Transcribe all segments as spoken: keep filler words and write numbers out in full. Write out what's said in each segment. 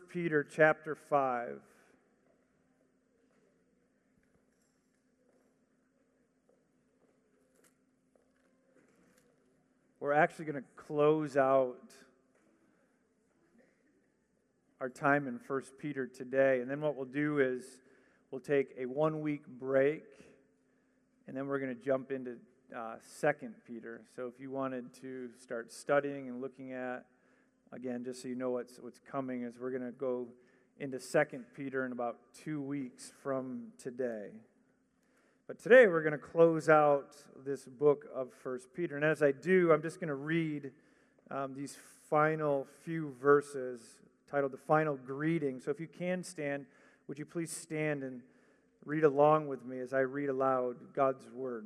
Peter chapter five. We're actually going to close out our time in First Peter today. And then what we'll do is we'll take a one-week break, and then we're going to jump into uh, Second Peter. So if you wanted to start studying and looking at, again, just so you know what's what's coming, is we're going to go into Second Peter in about two weeks from today. But today we're going to close out this book of First Peter. And as I do, I'm just going to read um, these final few verses titled The Final Greeting. So if you can stand, would you please stand and read along with me as I read aloud God's Word.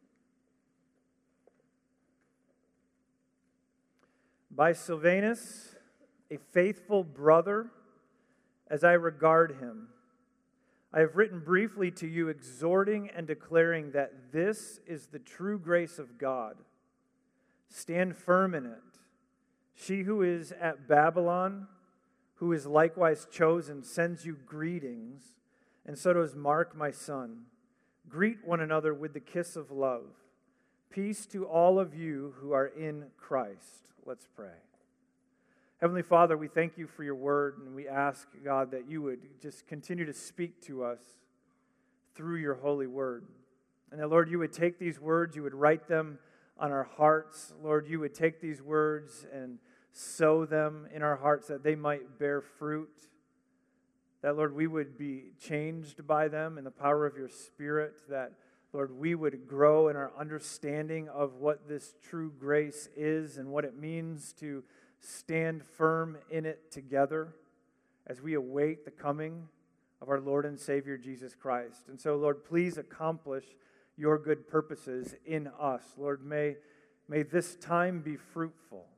By Silvanus, a faithful brother, as I regard him, I have written briefly to you, exhorting and declaring that this is the true grace of God. Stand firm in it. She who is at Babylon, who is likewise chosen, sends you greetings, and so does Mark, my son. Greet one another with the kiss of love. Peace to all of you who are in Christ. Let's pray. Heavenly Father, we thank you for your word, and we ask, God, that you would just continue to speak to us through your holy word. And that, Lord, you would take these words, you would write them on our hearts. Lord, you would take these words and sow them in our hearts that they might bear fruit. That, Lord, we would be changed by them in the power of your Spirit. That, Lord, we would grow in our understanding of what this true grace is and what it means to stand firm in it together as we await the coming of our Lord and Savior Jesus Christ. And so, Lord, please accomplish your good purposes in us. Lord, may, may this time be fruitful.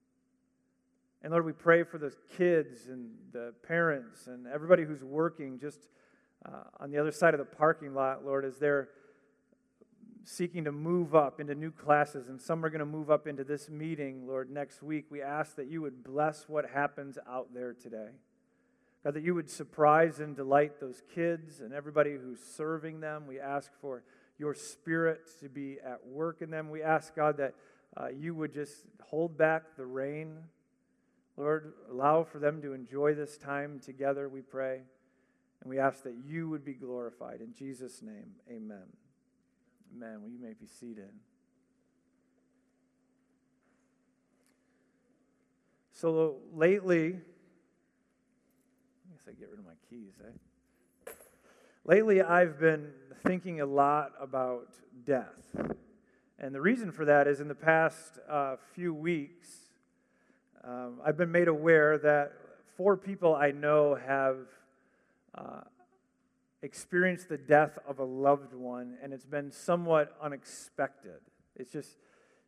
And Lord, we pray for the kids and the parents and everybody who's working just uh, on the other side of the parking lot, Lord, as they're seeking to move up into new classes, and some are going to move up into this meeting, Lord, next week. We ask that you would bless what happens out there today. God, that you would surprise and delight those kids and everybody who's serving them. We ask for your Spirit to be at work in them. We ask, God, that uh, you would just hold back the rain. Lord, allow for them to enjoy this time together, we pray. And we ask that you would be glorified. In Jesus' name, amen. Amen. Well, you may be seated. So lately, I guess I get rid of my keys, eh? Lately, I've been thinking a lot about death. And the reason for that is in the past uh, few weeks, um, I've been made aware that four people I know have uh, experienced the death of a loved one, and it's been somewhat unexpected. It's just,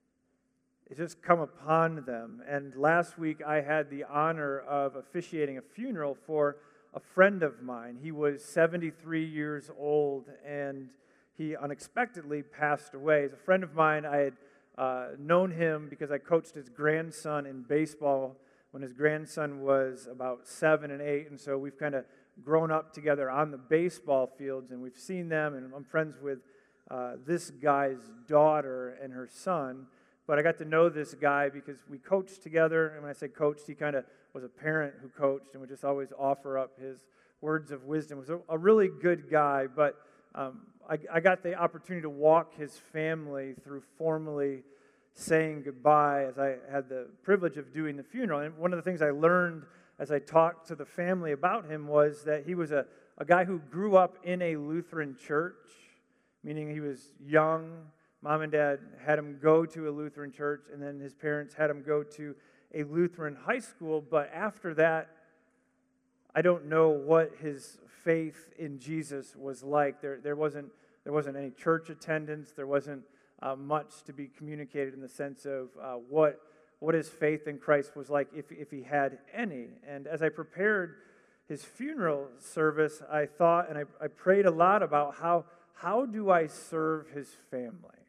it's just come upon them. And last week, I had the honor of officiating a funeral for a friend of mine. He was seventy-three years old, and he unexpectedly passed away. As a friend of mine, I had uh, known him because I coached his grandson in baseball when his grandson was about seven and eight, and so we've kind of grown up together on the baseball fields, and we've seen them, and I'm friends with uh, this guy's daughter and her son. But I got to know this guy because we coached together, and when I say coached, he kind of was a parent who coached and would just always offer up his words of wisdom. He was a, a really good guy, but um, I, I got the opportunity to walk his family through formally saying goodbye as I had the privilege of doing the funeral. And one of the things I learned as I talked to the family about him was that he was a, a guy who grew up in a Lutheran church, meaning he was young. Mom and Dad had him go to a Lutheran church, and then his parents had him go to a Lutheran high school. But after that, I don't know what his faith in Jesus was like. There, there wasn't, there wasn't any church attendance. There wasn't uh, much to be communicated in the sense of uh, what what his faith in Christ was like, if if he had any. And as I prepared his funeral service, I thought and I, I prayed a lot about how how do I serve his family?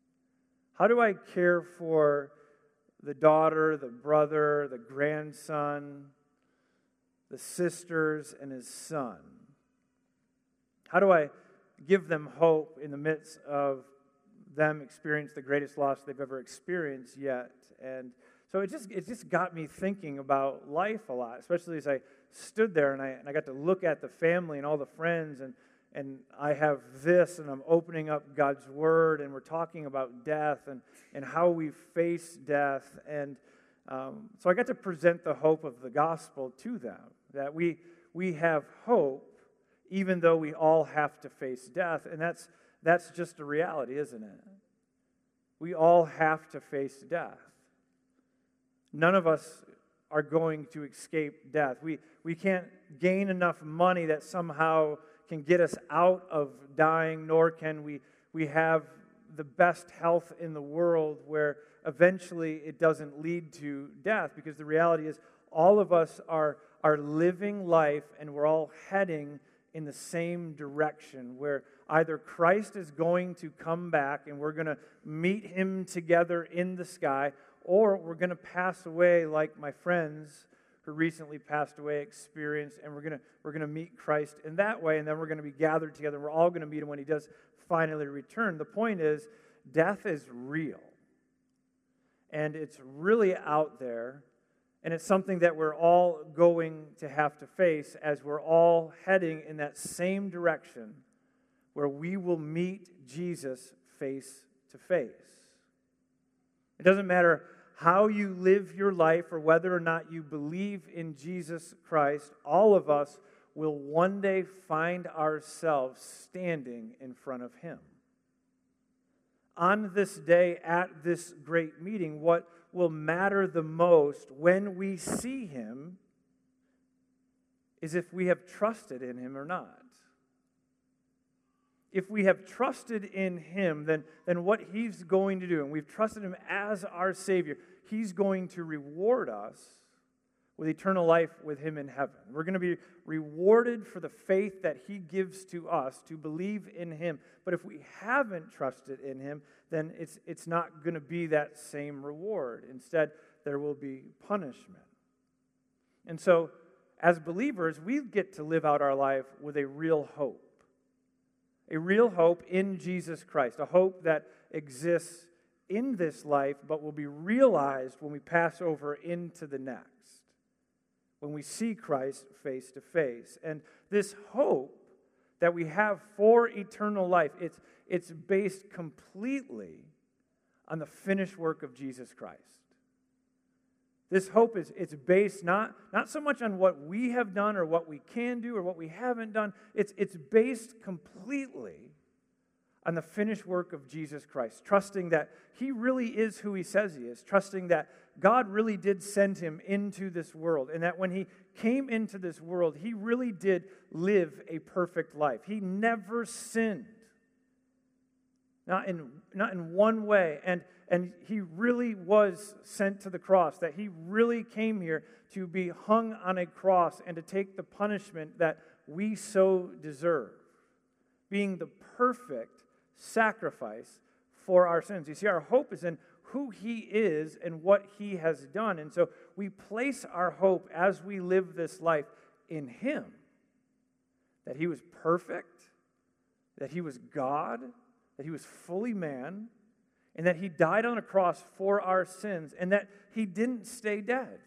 How do I care for the daughter, the brother, the grandson, the sisters, and his son. How do I give them hope in the midst of them experience the greatest loss they've ever experienced yet? And so it just it just got me thinking about life a lot, especially as I stood there and I and I got to look at the family and all the friends, and and I have this, and I'm opening up God's Word, and we're talking about death and, and how we face death. And um, so I got to present the hope of the gospel to them, that we we have hope even though we all have to face death. And that's that's just a reality, isn't it? We all have to face death. None of us are going to escape death. We we can't gain enough money that somehow can get us out of dying, nor can we, we have the best health in the world where eventually it doesn't lead to death, because the reality is all of us are, are living life and we're all heading in the same direction, where either Christ is going to come back and we're going to meet him together in the sky, or we're going to pass away like my friends who recently passed away experienced, and we're going to we're going to meet Christ in that way, and then we're going to be gathered together. We're all going to meet him when he does finally return. The point is, death is real, and it's really out there, and it's something that we're all going to have to face as we're all heading in that same direction where we will meet Jesus face to face. It doesn't matter how you live your life or whether or not you believe in Jesus Christ, all of us will one day find ourselves standing in front of him. On this day, at this great meeting, what will matter the most when we see him is if we have trusted in him or not. If we have trusted in him, then, then what he's going to do, and we've trusted him as our Savior, he's going to reward us with eternal life with him in heaven. We're going to be rewarded for the faith that he gives to us to believe in him. But if we haven't trusted in him, then it's, it's not going to be that same reward. Instead, there will be punishment. And so, as believers, we get to live out our life with a real hope. A real hope in Jesus Christ, a hope that exists in this life but will be realized when we pass over into the next, when we see Christ face to face. And this hope that we have for eternal life, it's, it's based completely on the finished work of Jesus Christ. This hope is it's based not, not so much on what we have done or what we can do or what we haven't done. It's, it's based completely on the finished work of Jesus Christ, trusting that he really is who he says he is, trusting that God really did send him into this world, and that when he came into this world, he really did live a perfect life. He never sinned, not in, not in one way, and And he really was sent to the cross, that he really came here to be hung on a cross and to take the punishment that we so deserve, being the perfect sacrifice for our sins. You see, our hope is in who he is and what he has done. And so we place our hope as we live this life in him, that he was perfect, that he was God, that he was fully man, and that he died on a cross for our sins, and that he didn't stay dead.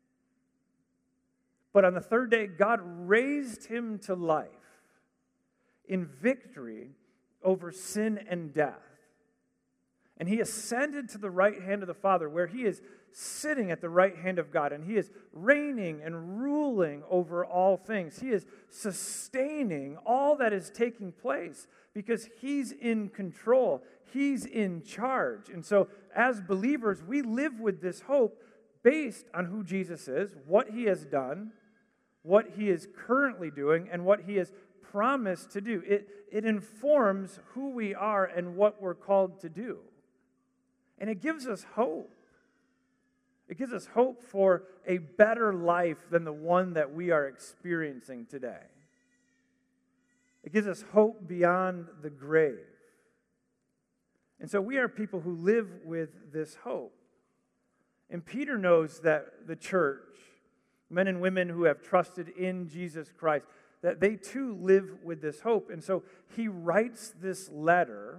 But on the third day, God raised him to life in victory over sin and death. And he ascended to the right hand of the Father, where he is sitting at the right hand of God, and he is reigning and ruling over all things. He is sustaining all that is taking place because he's in control. He's in charge. And so as believers, we live with this hope based on who Jesus is, what he has done, what he is currently doing, and what he has promised to do. It, it informs who we are and what we're called to do. And it gives us hope. It gives us hope for a better life than the one that we are experiencing today. It gives us hope beyond the grave. And so we are people who live with this hope. And Peter knows that the church, men and women who have trusted in Jesus Christ, that they too live with this hope. And so he writes this letter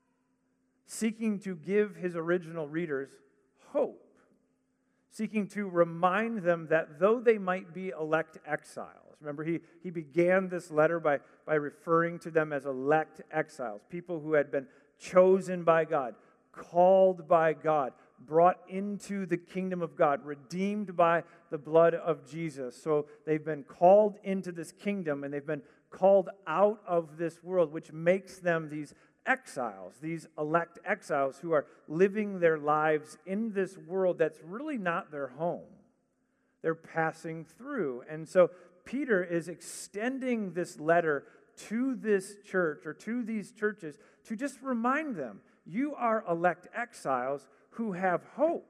seeking to give his original readers hope, seeking to remind them that though they might be elect exiles, remember he, he began this letter by, by referring to them as elect exiles, people who had been chosen by God, called by God, brought into the kingdom of God, redeemed by the blood of Jesus. So they've been called into this kingdom and they've been called out of this world, which makes them these exiles, these elect exiles who are living their lives in this world that's really not their home. They're passing through. And so Peter is extending this letter to this church or to these churches to just remind them, you are elect exiles who have hope.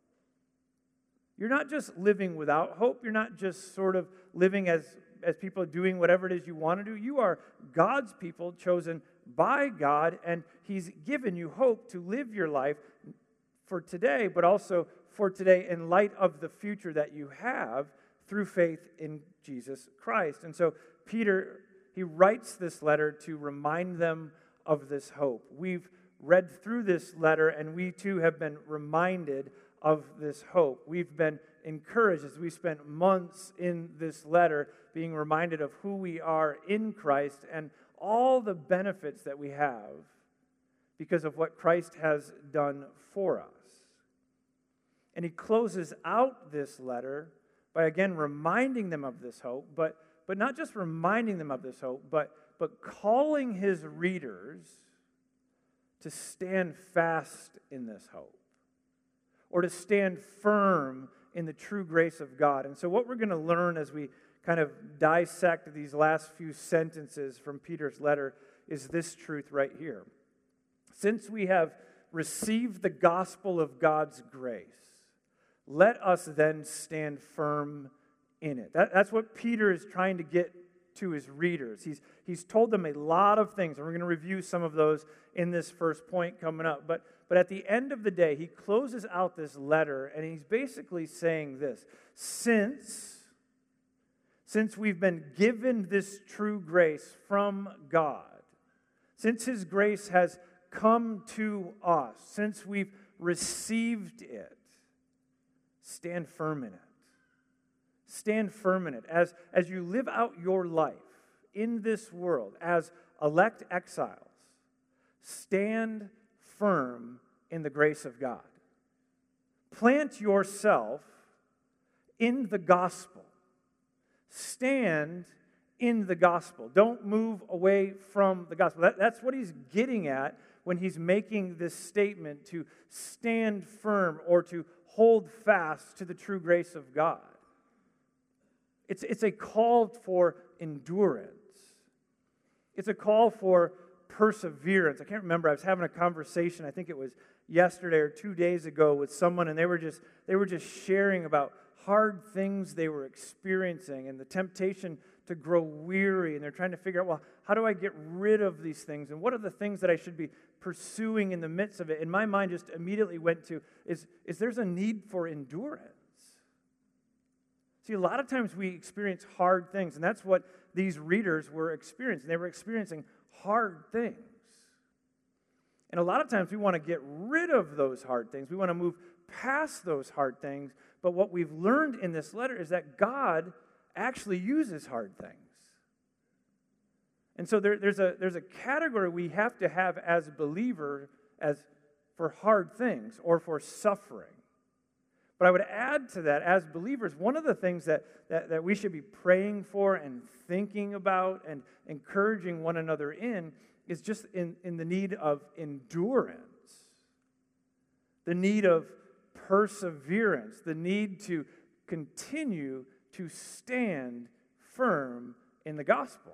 You're not just living without hope. You're not just sort of living as, as people doing whatever it is you want to do. You are God's people chosen by God, and he's given you hope to live your life for today, but also for today in light of the future that you have through faith in Jesus Christ. And so Peter, he writes this letter to remind them of this hope. We've read through this letter, and we too have been reminded of this hope. We've been encouraged as we spent months in this letter being reminded of who we are in Christ and all the benefits that we have because of what Christ has done for us. And he closes out this letter by again reminding them of this hope, but, but not just reminding them of this hope, but, but calling his readers to stand fast in this hope, or to stand firm in the true grace of God. And so what we're going to learn as we kind of dissect these last few sentences from Peter's letter is this truth right here. Since we have received the gospel of God's grace, let us then stand firm in it. That, that's what Peter is trying to get to his readers. He's, he's told them a lot of things, and we're going to review some of those in this first point coming up. But, but at the end of the day, he closes out this letter, and he's basically saying this: Since, since we've been given this true grace from God, since his grace has come to us, since we've received it, stand firm in it. Stand firm in it. As, as you live out your life in this world as elect exiles, stand firm in the grace of God. Plant yourself in the gospel. Stand in the gospel. Don't move away from the gospel. That, that's what he's getting at when he's making this statement to stand firm or to hold fast to the true grace of God. It's, it's a call for endurance. It's a call for perseverance. I can't remember. I was having a conversation, I think it was yesterday or two days ago, with someone, and they were just they were just sharing about hard things they were experiencing and the temptation to grow weary, and they're trying to figure out, well, how do I get rid of these things, and what are the things that I should be pursuing in the midst of it? And my mind just immediately went to, is, is there's a need for endurance. See, a lot of times we experience hard things, and that's what these readers were experiencing. They were experiencing hard things. And a lot of times we want to get rid of those hard things. We want to move past those hard things. But what we've learned in this letter is that God actually uses hard things. And so there, there's a there's a category we have to have as a believer as for hard things or for suffering. But I would add to that, as believers, one of the things that, that, that we should be praying for and thinking about and encouraging one another in is just in, in the need of endurance, the need of perseverance, the need to continue to stand firm in the gospel.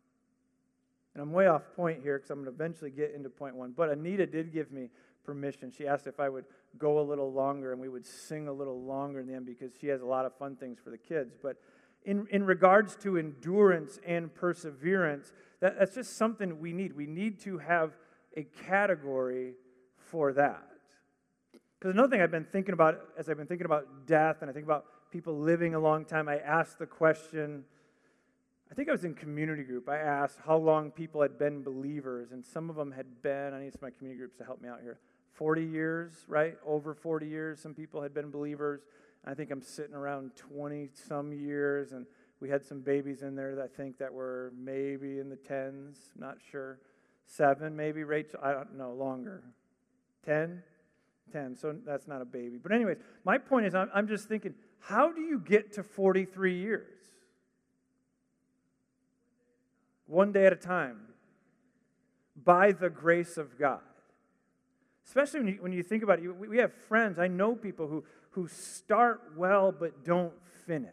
And I'm way off point here because I'm going to eventually get into point one. But Anita did give me permission. She asked if I would go a little longer and we would sing a little longer in the end because she has a lot of fun things for the kids. But in, in regards to endurance and perseverance, that, that's just something we need. We need to have a category for that. Because another thing I've been thinking about as I've been thinking about death and I think about people living a long time, I asked the question, I think I was in community group. I asked how long people had been believers, and some of them had been, I need some of my community groups to help me out here, forty years, right? Over forty years, some people had been believers. I think I'm sitting around twenty-some years, and we had some babies in there that I think that were maybe in the tens, not sure. Seven, maybe, Rachel, I don't know, longer. Ten? Ten, so that's not a baby. But anyways, my point is, I'm, I'm just thinking, how do you get to forty-three years? One day at a time. By the grace of God. Especially when you, when you think about it, we have friends, I know people who, who start well but don't finish.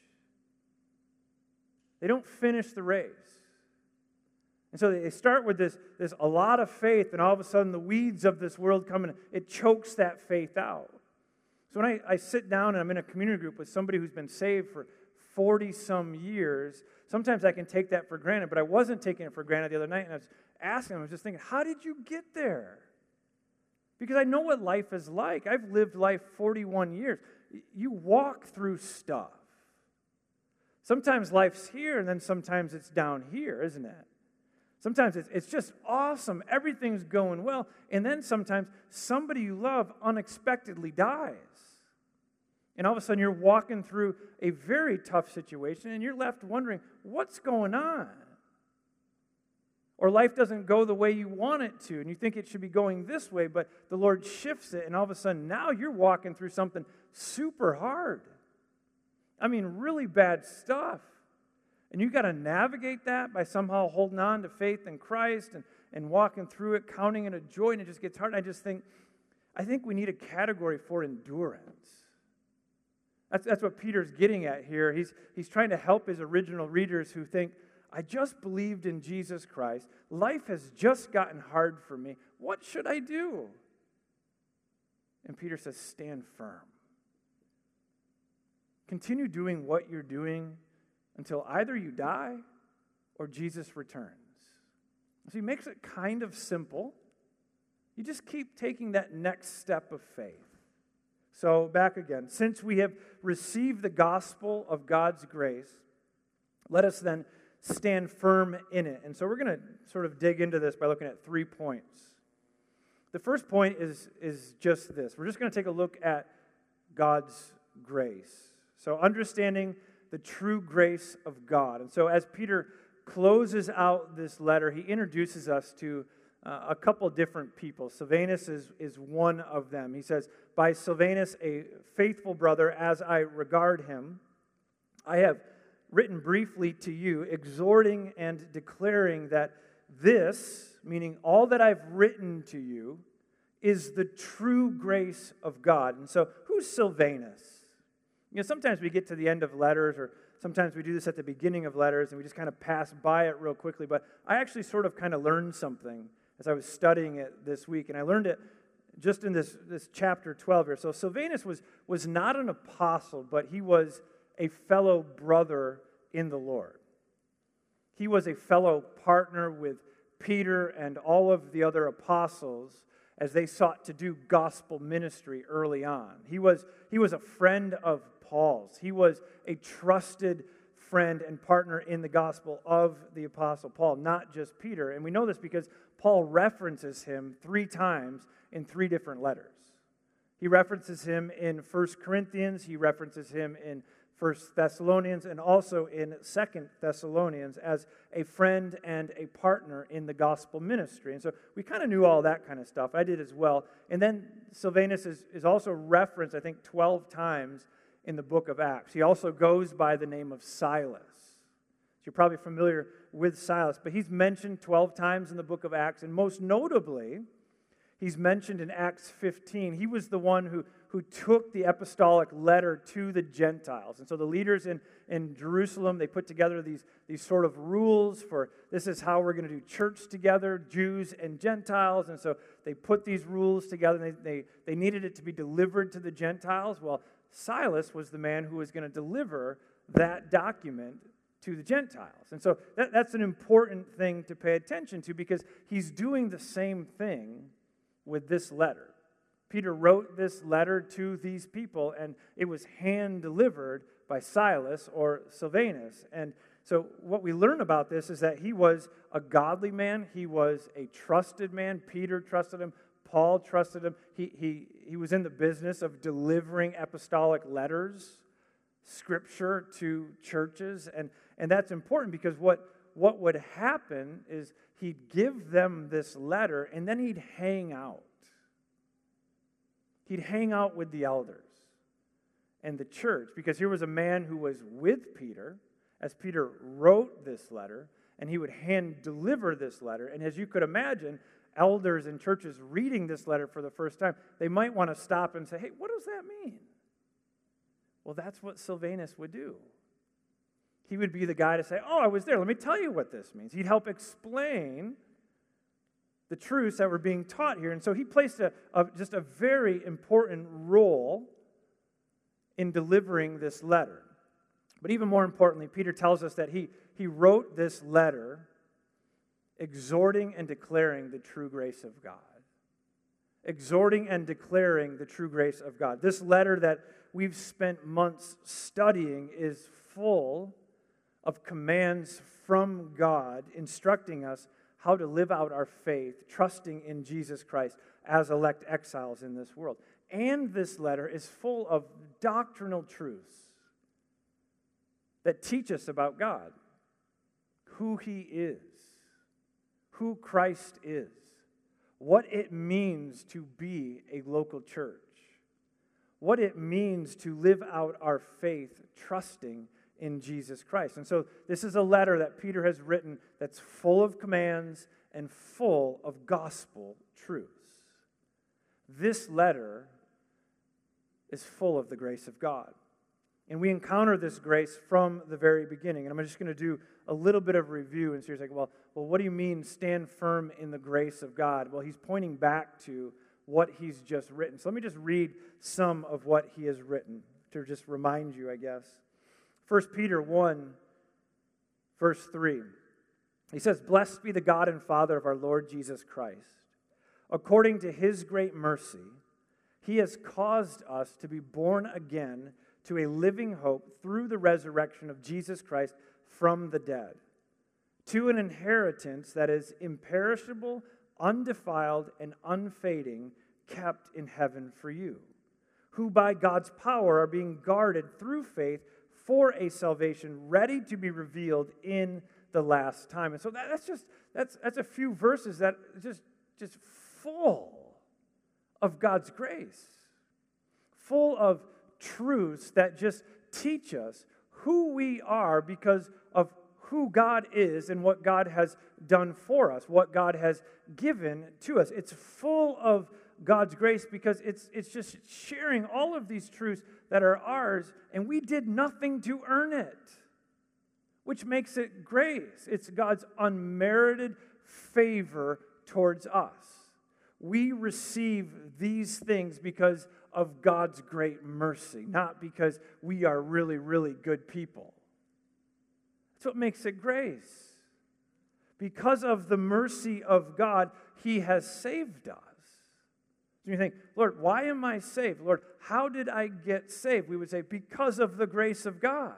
They don't finish the race. And so they start with this, this a lot of faith, and all of a sudden the weeds of this world come and it chokes that faith out. So when I, I sit down and I'm in a community group with somebody who's been saved for forty-some years, sometimes I can take that for granted, but I wasn't taking it for granted the other night, and I was asking them, I was just thinking, how did you get there? Because I know what life is like. I've lived life forty-one years. You walk through stuff. Sometimes life's here, and then sometimes it's down here, isn't it? Sometimes it's, it's just awesome. Everything's going well. And then sometimes somebody you love unexpectedly dies. And all of a sudden you're walking through a very tough situation, and you're left wondering, what's going on? Or life doesn't go the way you want it to, and you think it should be going this way, but the Lord shifts it, and all of a sudden now you're walking through something super hard. I mean, really bad stuff. And you've got to navigate that by somehow holding on to faith in Christ and, and walking through it, counting it a joy, and it just gets hard. And I just think, I think we need a category for endurance. That's, that's what Peter's getting at here. He's, he's trying to help his original readers who think, I just believed in Jesus Christ. Life has just gotten hard for me. What should I do? And Peter says, stand firm. Continue doing what you're doing until either you die or Jesus returns. So he makes it kind of simple. You just keep taking that next step of faith. So back again. Since we have received the gospel of God's grace, let us then stand firm in it. And so we're going to sort of dig into this by looking at three points. The first point is, is just this. We're just going to take a look at God's grace. So understanding the true grace of God. And so as Peter closes out this letter, he introduces us to uh, a couple different people. Silvanus is, is one of them. He says, by Silvanus, a faithful brother, as I regard him, I have written briefly to you, exhorting and declaring that this, meaning all that I've written to you, is the true grace of God. And so, who's Silvanus? You know, sometimes we get to the end of letters, or sometimes we do this at the beginning of letters, and we just kind of pass by it real quickly. But I actually sort of kind of learned something as I was studying it this week, and I learned it just in this, this chapter twelve here. So Silvanus was, was not an apostle, but he was a fellow brother in the Lord. He was a fellow partner with Peter and all of the other apostles as they sought to do gospel ministry early on. He was, he was a friend of Paul's. He was a trusted friend and partner in the gospel of the apostle Paul, not just Peter. And we know this because Paul references him three times in three different letters. He references him in First Corinthians, he references him in First Thessalonians, and also in Second Thessalonians as a friend and a partner in the gospel ministry. And so we kind of knew all that kind of stuff. I did as well. And then Silvanus is, is also referenced, I think, twelve times in the book of Acts. He also goes by the name of Silas. So you're probably familiar with Silas, but he's mentioned twelve times in the book of Acts, and most notably, he's mentioned in Acts fifteen. He was the one who, who took the apostolic letter to the Gentiles. And so the leaders in, in Jerusalem, they put together these, these sort of rules for this is how we're going to do church together, Jews and Gentiles. And so they put these rules together, and they, they, they needed it to be delivered to the Gentiles. Well, Silas was the man who was going to deliver that document to the Gentiles. And so that, that's an important thing to pay attention to because he's doing the same thing with this letter. Peter wrote this letter to these people, and it was hand-delivered by Silas or Silvanus. And so what we learn about this is that he was a godly man. He was a trusted man. Peter trusted him. Paul trusted him. He, he, he was in the business of delivering apostolic letters, scripture to churches. And, and that's important because what, what would happen is he'd give them this letter, and then he'd hang out. He'd hang out with the elders and the church, because here was a man who was with Peter as Peter wrote this letter, and he would hand deliver this letter. And as you could imagine, elders in churches reading this letter for the first time, they might want to stop and say, hey, what does that mean? Well, that's what Silvanus would do. He would be the guy to say, oh, I was there. Let me tell you what this means. He'd help explain the truths that were being taught here. And so he placed a, a, just a very important role in delivering this letter. But even more importantly, Peter tells us that he, he wrote this letter exhorting and declaring the true grace of God. Exhorting and declaring the true grace of God. This letter that we've spent months studying is full of commands from God instructing us how to live out our faith, trusting in Jesus Christ as elect exiles in this world. And this letter is full of doctrinal truths that teach us about God, who He is, who Christ is, what it means to be a local church, what it means to live out our faith trusting in Jesus Christ. And so this is a letter that Peter has written that's full of commands and full of gospel truths. This letter is full of the grace of God. And we encounter this grace from the very beginning. And I'm just going to do a little bit of review. And so you're like, well, well, what do you mean stand firm in the grace of God? Well, he's pointing back to what he's just written. So let me just read some of what he has written to just remind you, I guess. First Peter one, verse three. He says, "Blessed be the God and Father of our Lord Jesus Christ. According to His great mercy, He has caused us to be born again to a living hope through the resurrection of Jesus Christ from the dead, to an inheritance that is imperishable, undefiled, and unfading, kept in heaven for you, who by God's power are being guarded through faith for a salvation ready to be revealed in the last time." And so that, that's just that's that's a few verses that just just full of God's grace, full of truths that just teach us who we are because of who God is and what God has done for us, what God has given to us. It's full of God's grace because it's it's just sharing all of these truths that are ours, and we did nothing to earn it, which makes it grace. It's God's unmerited favor towards us. We receive these things because of God's great mercy, not because we are really, really good people. That's what makes it grace. Because of the mercy of God, He has saved us. So you think, Lord, why am I saved? Lord, how did I get saved? We would say, because of the grace of God.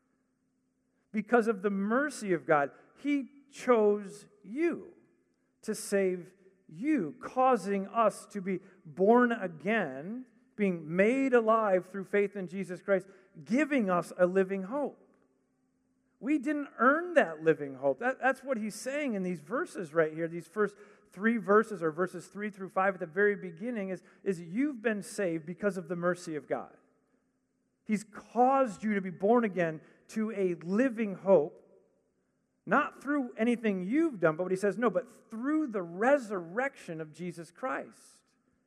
Because of the mercy of God. He chose you to save you, causing us to be born again, being made alive through faith in Jesus Christ, giving us a living hope. We didn't earn that living hope. That, that's what he's saying in these verses right here, these first three verses, or verses three through five at the very beginning, is, is you've been saved because of the mercy of God. He's caused you to be born again to a living hope, not through anything you've done, but what he says, no, but through the resurrection of Jesus Christ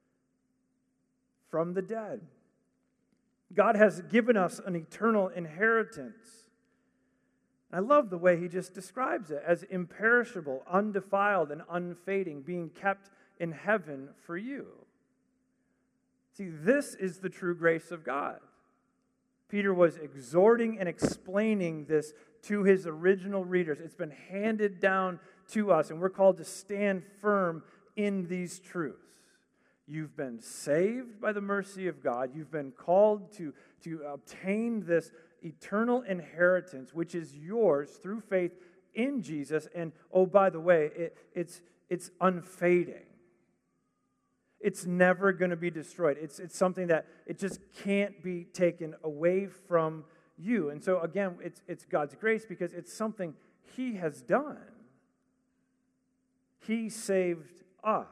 from the dead. God has given us an eternal inheritance. I love the way he just describes it as imperishable, undefiled, and unfading, being kept in heaven for you. See, this is the true grace of God. Peter was exhorting and explaining this to his original readers. It's been handed down to us, and we're called to stand firm in these truths. You've been saved by the mercy of God. You've been called to, to obtain this eternal inheritance, which is yours through faith in Jesus. And, oh, by the way, it, it's, it's unfading. It's never going to be destroyed. It's, it's something that it just can't be taken away from you. And so, again, it's, it's God's grace because it's something He has done. He saved us.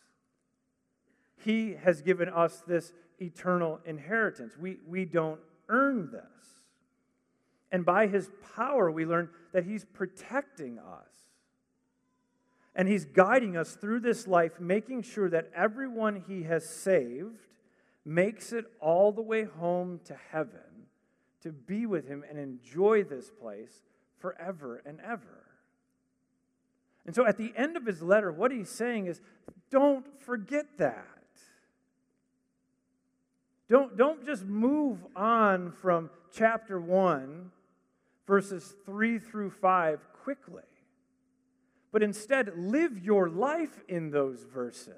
He has given us this eternal inheritance. We, we don't earn this. And by His power, we learn that He's protecting us. And He's guiding us through this life, making sure that everyone He has saved makes it all the way home to heaven to be with Him and enjoy this place forever and ever. And so at the end of his letter, what he's saying is, don't forget that. Don't, don't just move on from chapter one, verses three through five quickly. But instead, live your life in those verses.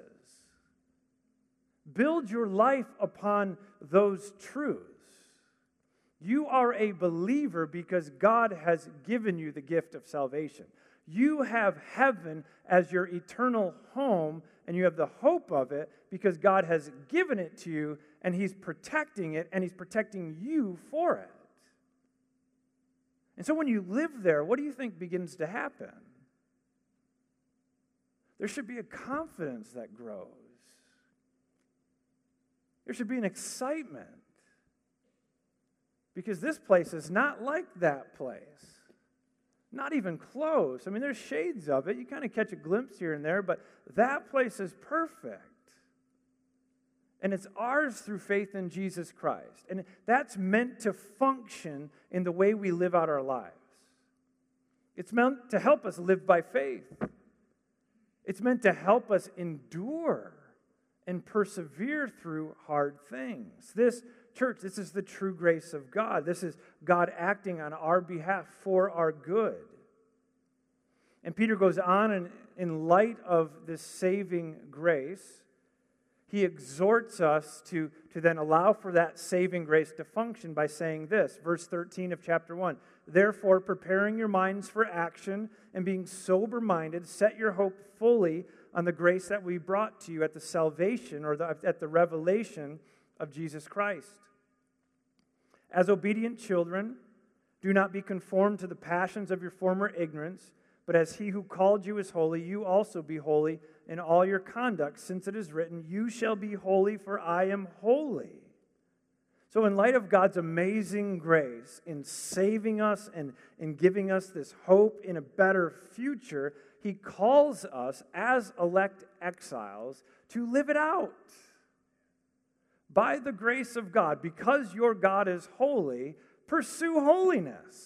Build your life upon those truths. You are a believer because God has given you the gift of salvation. You have heaven as your eternal home, and you have the hope of it because God has given it to you, and He's protecting it, and He's protecting you for it. And so when you live there, what do you think begins to happen? There should be a confidence that grows. There should be an excitement. Because this place is not like that place. Not even close. I mean, there's shades of it. You kind of catch a glimpse here and there, but that place is perfect. And it's ours through faith in Jesus Christ. And that's meant to function in the way we live out our lives. It's meant to help us live by faith. It's meant to help us endure and persevere through hard things. This church, this is the true grace of God. This is God acting on our behalf for our good. And Peter goes on, and in light of this saving grace, he exhorts us to, to then allow for that saving grace to function by saying this, verse thirteen of chapter one. Therefore, preparing your minds for action and being sober-minded, set your hope fully on the grace that we brought to you at the salvation or the, at the revelation of Jesus Christ. As obedient children, do not be conformed to the passions of your former ignorance, but as He who called you is holy, you also be holy in all your conduct, since it is written, you shall be holy, for I am holy. So in light of God's amazing grace in saving us and in giving us this hope in a better future, He calls us as elect exiles to live it out. By the grace of God, because your God is holy, pursue holiness.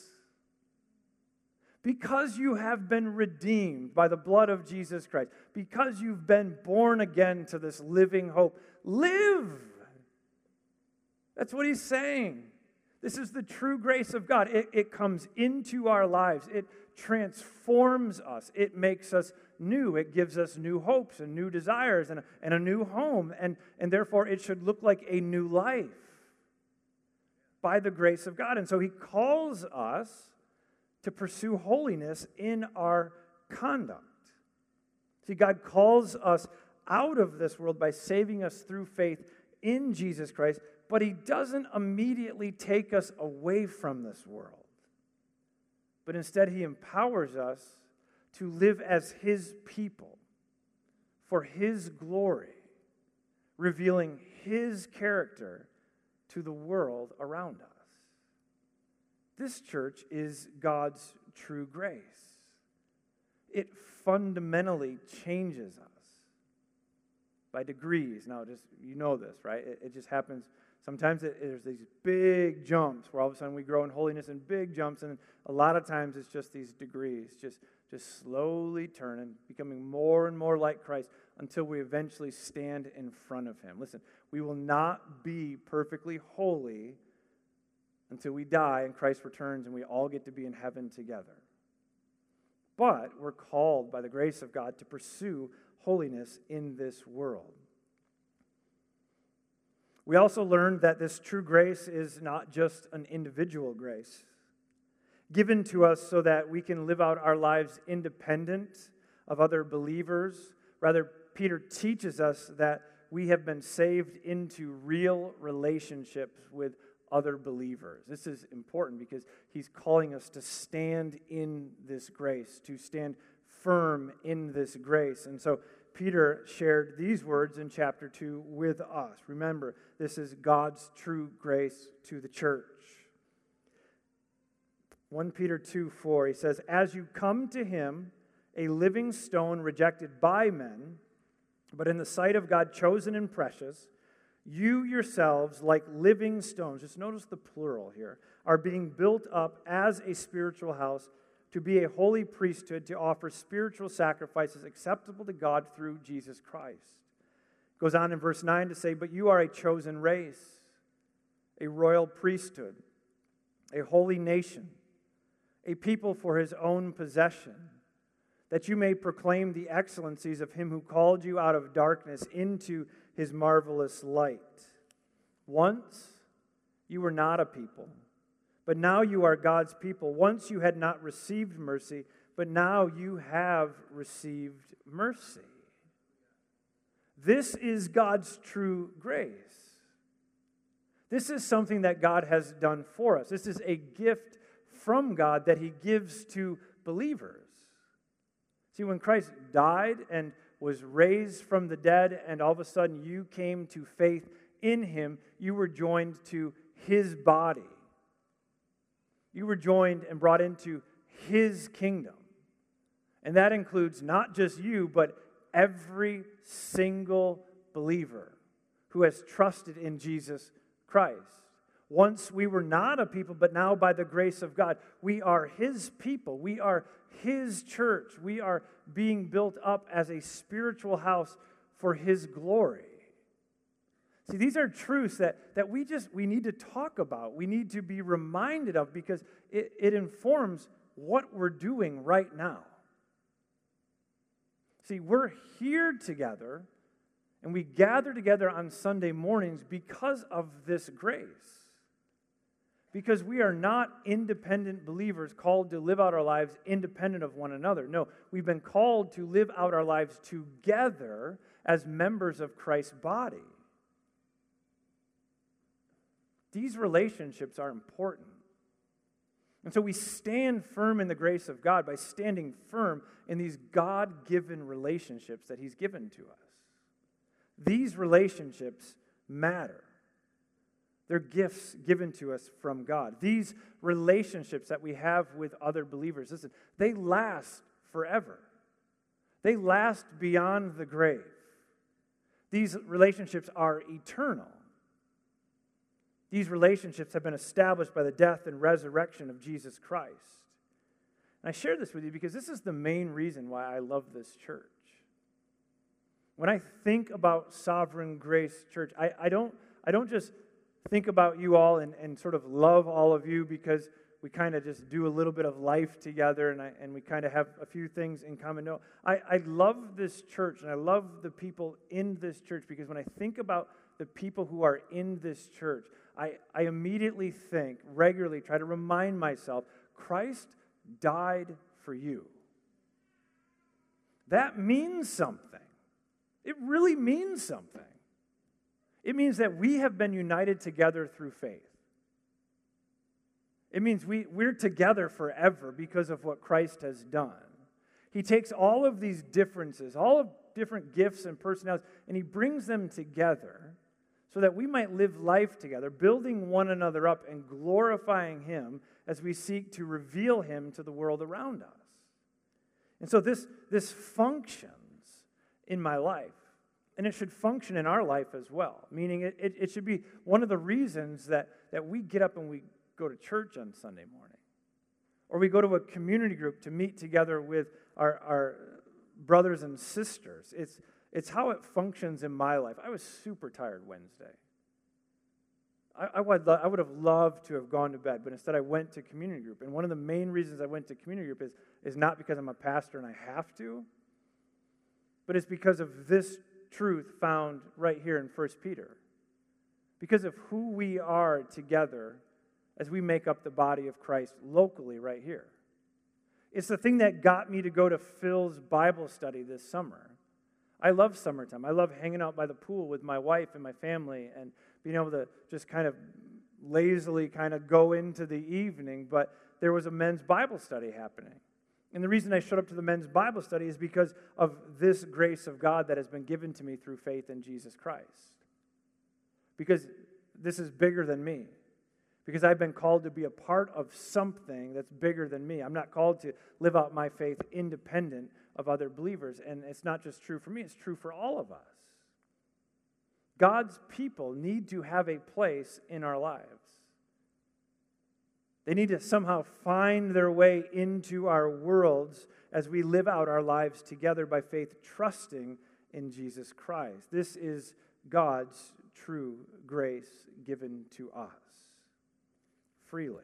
Because you have been redeemed by the blood of Jesus Christ, because you've been born again to this living hope, live. That's what he's saying. This is the true grace of God. It, it comes into our lives. It transforms us. It makes us new. It gives us new hopes and new desires and a, and a new home. And, and therefore, it should look like a new life by the grace of God. And so he calls us to pursue holiness in our conduct. See, God calls us out of this world by saving us through faith in Jesus Christ, but he doesn't immediately take us away from this world. But instead, he empowers us to live as his people for his glory, revealing his character to the world around us. This church is God's true grace. It fundamentally changes us by degrees. Now, just you know this, right? It, it just happens. Sometimes it, there's these big jumps where all of a sudden we grow in holiness in big jumps, and a lot of times it's just these degrees, just, just slowly turning, becoming more and more like Christ until we eventually stand in front of him. Listen, we will not be perfectly holy until we die and Christ returns and we all get to be in heaven together. But we're called by the grace of God to pursue holiness in this world. We also learned that this true grace is not just an individual grace, given to us so that we can live out our lives independent of other believers. Rather, Peter teaches us that we have been saved into real relationships with other believers. This is important because he's calling us to stand in this grace, to stand firm in this grace. And so Peter shared these words in chapter two with us. Remember, this is God's true grace to the church. First Peter two four, he says, "As you come to him, a living stone rejected by men, but in the sight of God chosen and precious, you yourselves, like living stones," just notice the plural here, "are being built up as a spiritual house to be a holy priesthood, to offer spiritual sacrifices acceptable to God through Jesus Christ." It goes on in verse nine to say, "But you are a chosen race, a royal priesthood, a holy nation, a people for his own possession, that you may proclaim the excellencies of him who called you out of darkness into his marvelous light. Once you were not a people, but now you are God's people. Once you had not received mercy, but now you have received mercy." This is God's true grace. This is something that God has done for us. This is a gift from God that he gives to believers. See, when Christ died and was raised from the dead, and all of a sudden you came to faith in him, you were joined to his body. You were joined and brought into his kingdom. And that includes not just you, but every single believer who has trusted in Jesus Christ. Once we were not a people, but now by the grace of God, we are his people. We are his church. We are being built up as a spiritual house for his glory. See, these are truths that, that we just, we need to talk about. We need to be reminded of because it, it informs what we're doing right now. See, we're here together and we gather together on Sunday mornings because of this grace. Because we are not independent believers called to live out our lives independent of one another. No, we've been called to live out our lives together as members of Christ's body. These relationships are important. And so we stand firm in the grace of God by standing firm in these God-given relationships that he's given to us. These relationships matter. They're gifts given to us from God. These relationships that we have with other believers, listen, they last forever. They last beyond the grave. These relationships are eternal. These relationships have been established by the death and resurrection of Jesus Christ. And I share this with you because this is the main reason why I love this church. When I think about Sovereign Grace Church, I, I don't I don't just think about you all and, and sort of love all of you because we kind of just do a little bit of life together and I, and we kind of have a few things in common. No, I, I love this church and I love the people in this church because when I think about the people who are in this church, I, I immediately think, regularly try to remind myself, Christ died for you. That means something. It really means something. It means that we have been united together through faith. It means we, we're together forever because of what Christ has done. He takes all of these differences, all of different gifts and personalities, and he brings them together so that we might live life together, building one another up and glorifying him as we seek to reveal him to the world around us. And so this, this functions in my life. And it should function in our life as well, meaning it, it, it should be one of the reasons that, that we get up and we go to church on Sunday morning. Or we go to a community group to meet together with our, our brothers and sisters. It's, it's how it functions in my life. I was super tired Wednesday. I, I, would, I would have loved to have gone to bed, but instead I went to community group. And one of the main reasons I went to community group is, is not because I'm a pastor and I have to, but it's because of this truth found right here in First Peter. because of who we are together as we make up the body of Christ locally right here. It's the thing that got me to go to Phil's Bible study this summer. I love summertime. I love hanging out by the pool with my wife and my family and being able to just kind of lazily kind of go into the evening, but there was a men's Bible study happening. And the reason I showed up to the men's Bible study is because of this grace of God that has been given to me through faith in Jesus Christ. Because this is bigger than me. Because I've been called to be a part of something that's bigger than me. I'm not called to live out my faith independent of other believers. And it's not just true for me, it's true for all of us. God's people need to have a place in our lives. They need to somehow find their way into our worlds as we live out our lives together by faith, trusting in Jesus Christ. This is God's true grace given to us freely.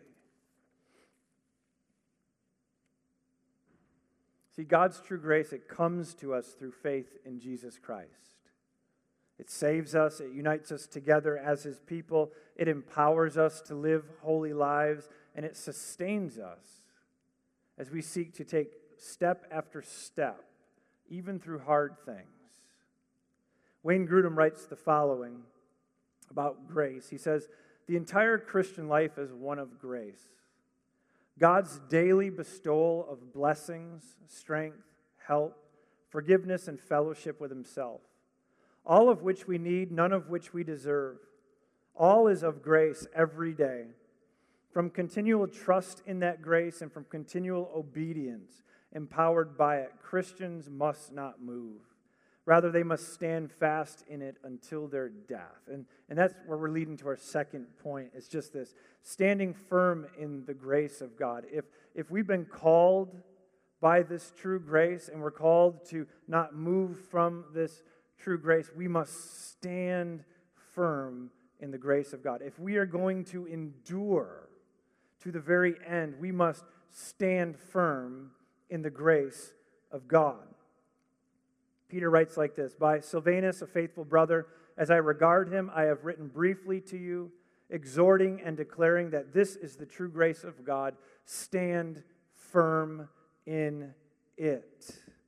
See, God's true grace, it comes to us through faith in Jesus Christ. It saves us, it unites us together as His people, it empowers us to live holy lives, and it sustains us as we seek to take step after step, even through hard things. Wayne Grudem writes the following about grace. He says, "The entire Christian life is one of grace. God's daily bestowal of blessings, strength, help, forgiveness, and fellowship with Himself, all of which we need, none of which we deserve. All is of grace every day. From continual trust in that grace and from continual obedience empowered by it, Christians must not move. Rather, they must stand fast in it until their death." And, and that's where we're leading to our second point. It's just this, standing firm in the grace of God. If, if we've been called by this true grace and we're called to not move from this true grace, we must stand firm in the grace of God. If we are going to endure to the very end, we must stand firm in the grace of God. Peter writes like this, "By Silvanus, a faithful brother, as I regard him, I have written briefly to you, exhorting and declaring that this is the true grace of God. Stand firm in it."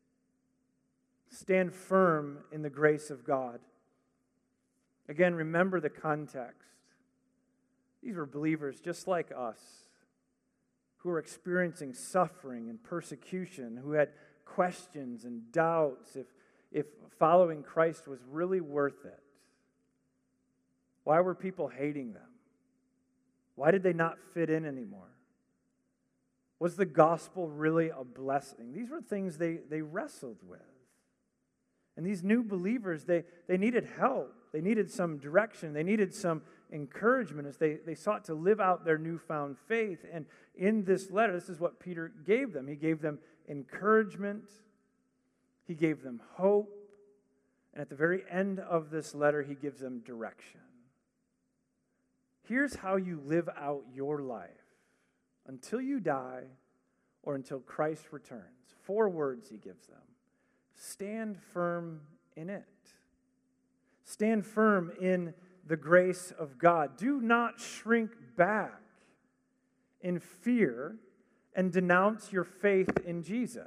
Stand firm in the grace of God. Again, remember the context. These were believers just like us, who were experiencing suffering and persecution, who had questions and doubts if, if following Christ was really worth it. Why were people hating them? Why did they not fit in anymore? Was the gospel really a blessing? These were things they, they wrestled with. And these new believers, they, they needed help. They needed some direction. They needed some encouragement as they, they sought to live out their newfound faith. And in this letter, this is what Peter gave them. He gave them encouragement. He gave them hope. And at the very end of this letter, he gives them direction. Here's how you live out your life until you die or until Christ returns. Four words he gives them. Stand firm in it. Stand firm in the grace of God. Do not shrink back in fear and denounce your faith in Jesus.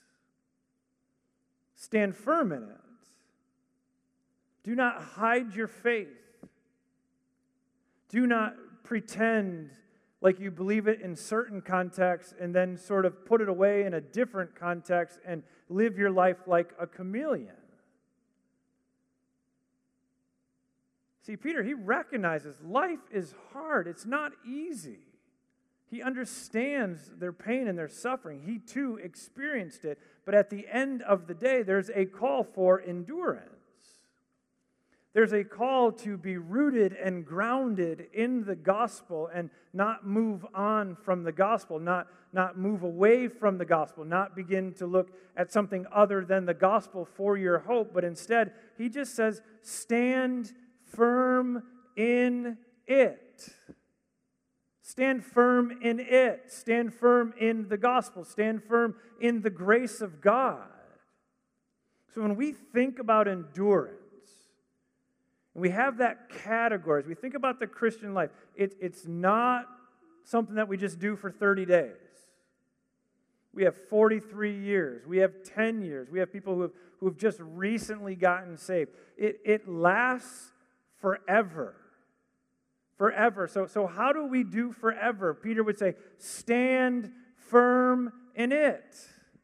Stand firm in it. Do not hide your faith. Do not pretend like you believe it in certain contexts and then sort of put it away in a different context and live your life like a chameleon. See, Peter, he recognizes life is hard. It's not easy. He understands their pain and their suffering. He too experienced it. But at the end of the day, there's a call for endurance. There's a call to be rooted and grounded in the gospel and not move on from the gospel, not, not move away from the gospel, not begin to look at something other than the gospel for your hope, but instead, he just says, stand firm in it. Stand firm in it. Stand firm in the gospel. Stand firm in the grace of God. So when we think about endurance, And we have that category. As we think about the Christian life, it, it's not something that we just do for thirty days. We have forty-three years. We have ten years. We have people who have, who have just recently gotten saved. It, it lasts forever. Forever. So, so how do we do forever? Peter would say, stand firm in it.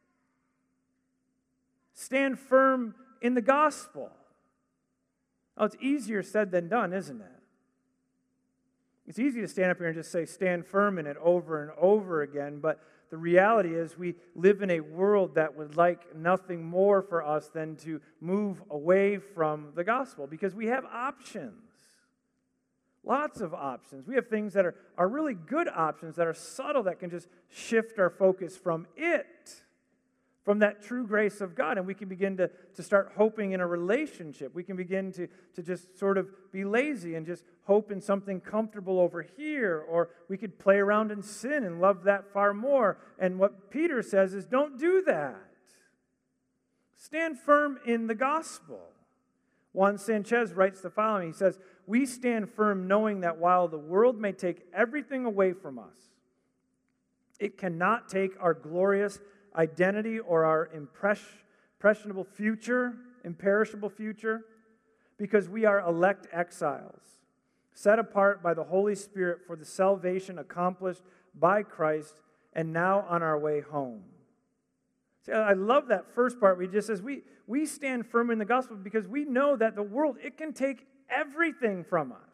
Stand firm in the gospel. Oh, it's easier said than done, isn't it? It's easy to stand up here and just say, stand firm in it over and over again, but the reality is we live in a world that would like nothing more for us than to move away from the gospel because we have options. Lots of options. We have things that are, are really good options that are subtle that can just shift our focus from it, from that true grace of God, and we can begin to, to start hoping in a relationship. We can begin to, to just sort of be lazy and just hope in something comfortable over here, or we could play around in sin and love that far more. And what Peter says is, don't do that. Stand firm in the gospel. Juan Sanchez writes the following. He says, we stand firm knowing that while the world may take everything away from us, it cannot take our glorious identity or our impress- impressionable future, imperishable future, because we are elect exiles, set apart by the Holy Spirit for the salvation accomplished by Christ and now on our way home. See, I love that first part where he just says we, we stand firm in the gospel because we know that the world, it can take everything from us.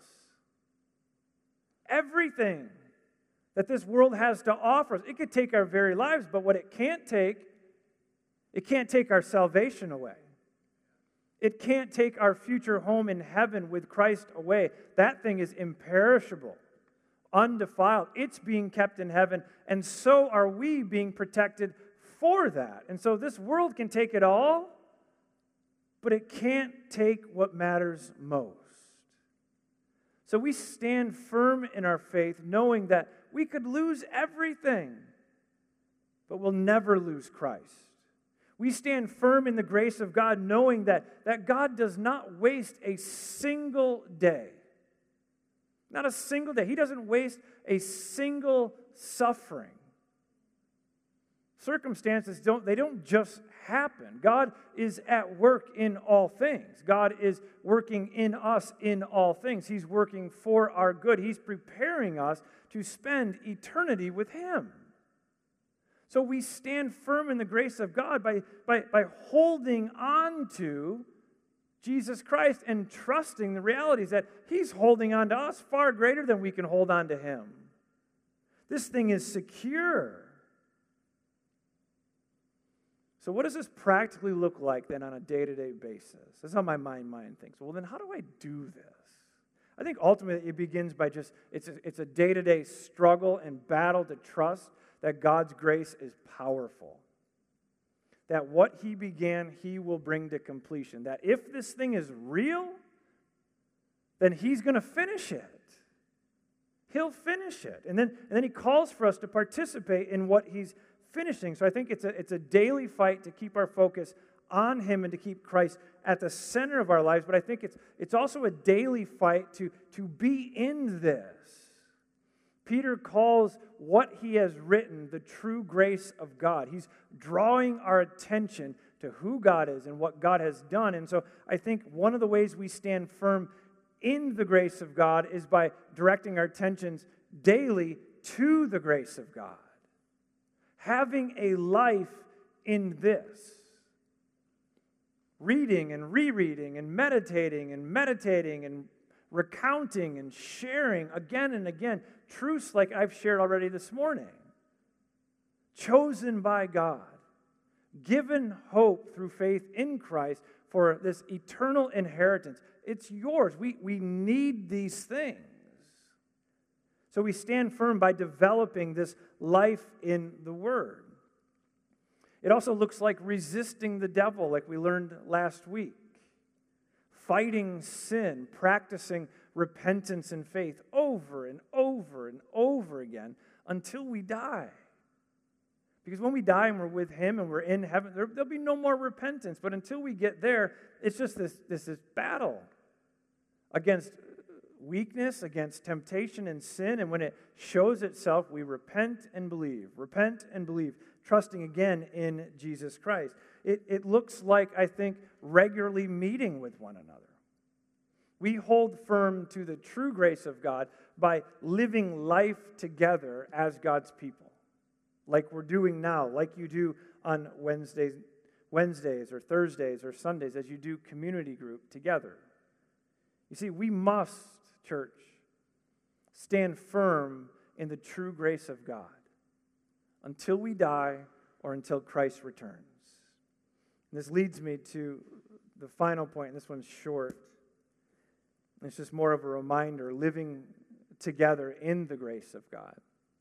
Everything that this world has to offer us. It could take our very lives, but what it can't take, it can't take our salvation away. It can't take our future home in heaven with Christ away. That thing is imperishable, undefiled. It's being kept in heaven, and so are we being protected for that. And so this world can take it all, but it can't take what matters most. So we stand firm in our faith, knowing that we could lose everything, but we'll never lose Christ. We stand firm in the grace of God, knowing that, that God does not waste a single day. Not a single day. He doesn't waste a single suffering. Circumstances don't, they don't just happen. God is at work in all things. God is working in us in all things. He's working for our good. He's preparing us to spend eternity with Him. So we stand firm in the grace of God by, by, by holding on to Jesus Christ and trusting the realities that He's holding on to us far greater than we can hold on to Him. This thing is secure. So what does this practically look like then on a day-to-day basis? That's how my mind mind thinks. Well, then how do I do this? I think ultimately it begins by just, it's a, it's a day-to-day struggle and battle to trust that God's grace is powerful. That what He began, He will bring to completion. That if this thing is real, then He's going to finish it. He'll finish it. And then, and then He calls for us to participate in what He's finishing. So I think it's a, it's a daily fight to keep our focus on Him and to keep Christ at the center of our lives. But I think it's, it's also a daily fight to, to be in this. Peter calls what he has written the true grace of God. He's drawing our attention to who God is and what God has done. And so I think one of the ways we stand firm in the grace of God is by directing our attentions daily to the grace of God. Having a life in this. Reading and rereading and meditating and meditating and recounting and sharing again and again truths like I've shared already this morning. Chosen by God. Given hope through faith in Christ for this eternal inheritance. It's yours. We, we need these things. So we stand firm by developing this life in the Word. It also looks like resisting the devil, like we learned last week. Fighting sin, practicing repentance and faith over and over and over again until we die. Because when we die and we're with Him and we're in heaven, there, there'll be no more repentance. But until we get there, it's just this, this, this battle against weakness, against temptation and sin, and when it shows itself, we repent and believe, repent and believe, trusting again in Jesus Christ. It, it looks like, I think, regularly meeting with one another. We hold firm to the true grace of God by living life together as God's people, like we're doing now, like you do on Wednesdays, Wednesdays or Thursdays or Sundays as you do community group together. You see, we must, church, stand firm in the true grace of God until we die or until Christ returns. And this leads me to the final point, and this one's short. It's just more of a reminder, living together in the grace of God.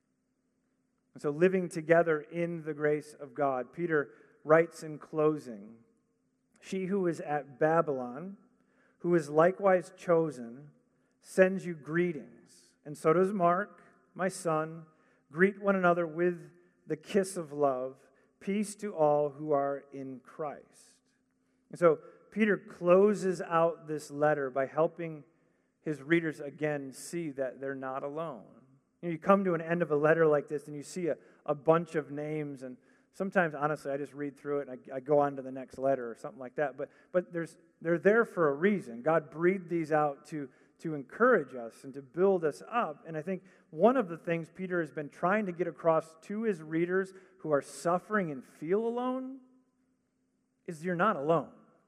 And so living together in the grace of God, Peter writes in closing, "She who is at Babylon, who is likewise chosen, sends you greetings. And so does Mark, my son. Greet one another with the kiss of love. Peace to all who are in Christ." And so Peter closes out this letter by helping his readers again see that they're not alone. You know, you come to an end of a letter like this and you see a, a bunch of names, and sometimes, honestly, I just read through it and I, I go on to the next letter or something like that. But but there's they're there for a reason. God breathed these out to, to encourage us and to build us up. And I think one of the things Peter has been trying to get across to his readers who are suffering and feel alone is you're not alone.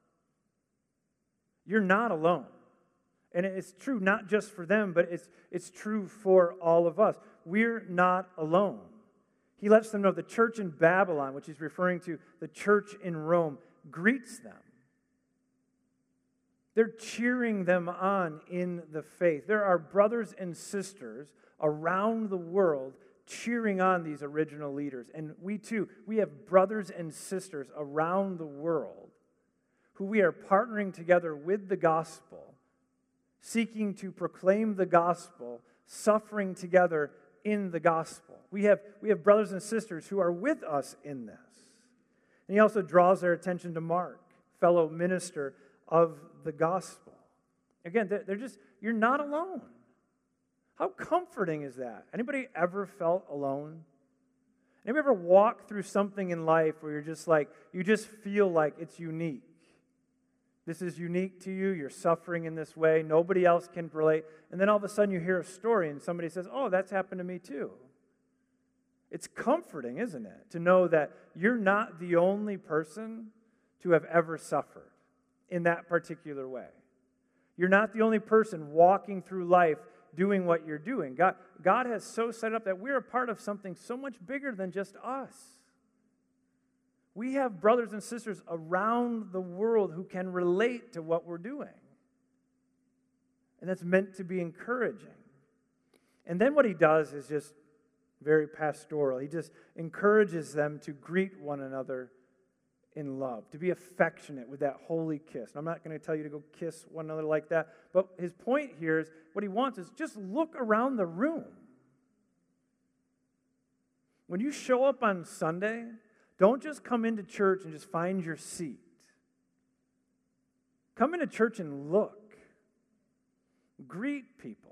You're not alone. And it's true not just for them, but it's, it's true for all of us. We're not alone. He lets them know the church in Babylon, which he's referring to the church in Rome, greets them. They're cheering them on in the faith. There are brothers and sisters around the world cheering on these original leaders. And we too, we have brothers and sisters around the world who we are partnering together with the gospel, seeking to proclaim the gospel, suffering together in the gospel. We have, we have brothers and sisters who are with us in this. And he also draws their attention to Mark, fellow minister of the gospel. Again, they're, they're just, you're not alone. How comforting is that? Anybody ever felt alone? Anybody ever walked through something in life where you're just like, you just feel like it's unique? This is unique to you. You're suffering in this way. Nobody else can relate. And then all of a sudden you hear a story and somebody says, oh, that's happened to me too. It's comforting, isn't it, to know that you're not the only person to have ever suffered in that particular way. You're not the only person walking through life doing what you're doing. God, God has so set up that we're a part of something so much bigger than just us. We have brothers and sisters around the world who can relate to what we're doing. And that's meant to be encouraging. And then what he does is just very pastoral. He just encourages them to greet one another in love, to be affectionate with that holy kiss. And I'm not going to tell you to go kiss one another like that, but his point here is what he wants is just look around the room. When you show up on Sunday, don't just come into church and just find your seat. Come into church and look. Greet people.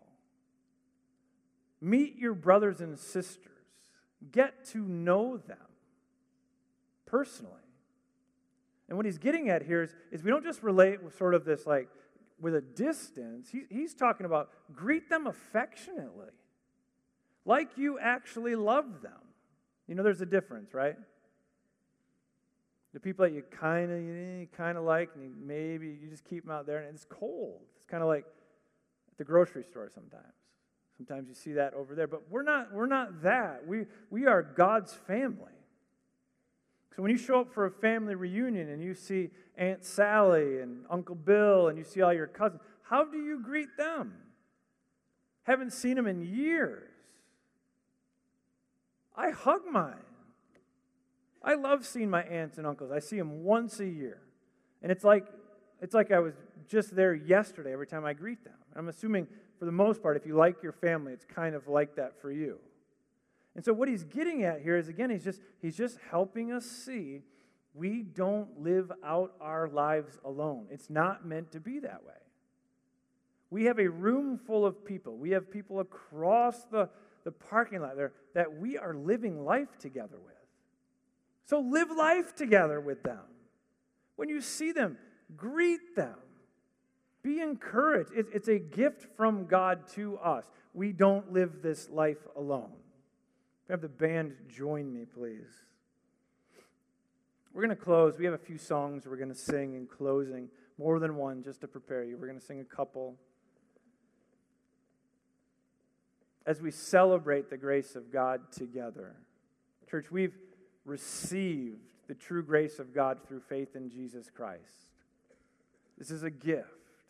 Meet your brothers and sisters. Get to know them personally. And what he's getting at here is, is we don't just relate with sort of this like with a distance. He, he's talking about greet them affectionately. Like you actually love them. You know there's a difference, right? The people that you kind of you kind of like, and you maybe you just keep them out there, and it's cold. It's kind of like at the grocery store sometimes. Sometimes you see that over there, but we're not. We're not that. We we are God's family. So when you show up for a family reunion and you see Aunt Sally and Uncle Bill and you see all your cousins, how do you greet them? Haven't seen them in years. I hug mine. I love seeing my aunts and uncles. I see them once a year. And it's like it's like I was just there yesterday every time I greet them. I'm assuming for the most part, if you like your family, it's kind of like that for you. And so what he's getting at here is, again, he's just he's just helping us see we don't live out our lives alone. It's not meant to be that way. We have a room full of people. We have people across the, the parking lot there that we are living life together with. So live life together with them. When you see them, greet them. Be encouraged. It, it's a gift from God to us. We don't live this life alone. Have the band join me, please. We're going to close. We have a few songs we're going to sing in closing. More than one, just to prepare you. We're going to sing a couple. As we celebrate the grace of God together. Church, we've received the true grace of God through faith in Jesus Christ. This is a gift.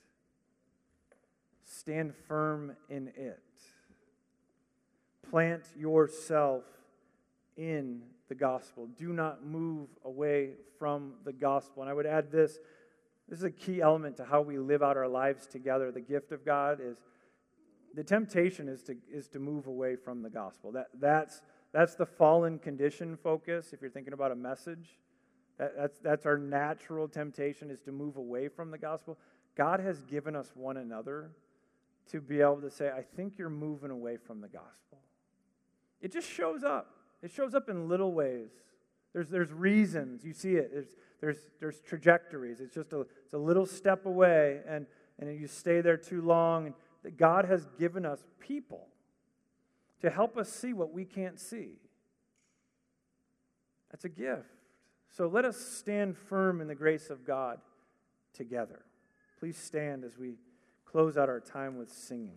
Stand firm in it. Plant yourself in the gospel. Do not move away from the gospel. And I would add this. This is a key element to how we live out our lives together. The gift of God is, the temptation is to, is to move away from the gospel. That, that's, that's the fallen condition focus, if you're thinking about a message. That, that's, that's our natural temptation, is to move away from the gospel. God has given us one another to be able to say, I think you're moving away from the gospel. It just shows up. It shows up in little ways. There's, there's reasons. You see it. There's, there's, there's trajectories. It's just a, it's a little step away, and, and you stay there too long. And that God has given us people to help us see what we can't see. That's a gift. So let us stand firm in the grace of God together. Please stand as we close out our time with singing.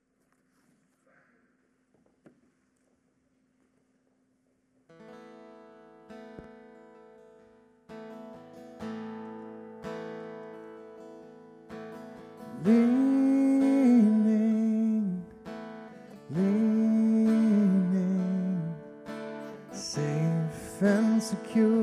Leaning, leaning, safe and secure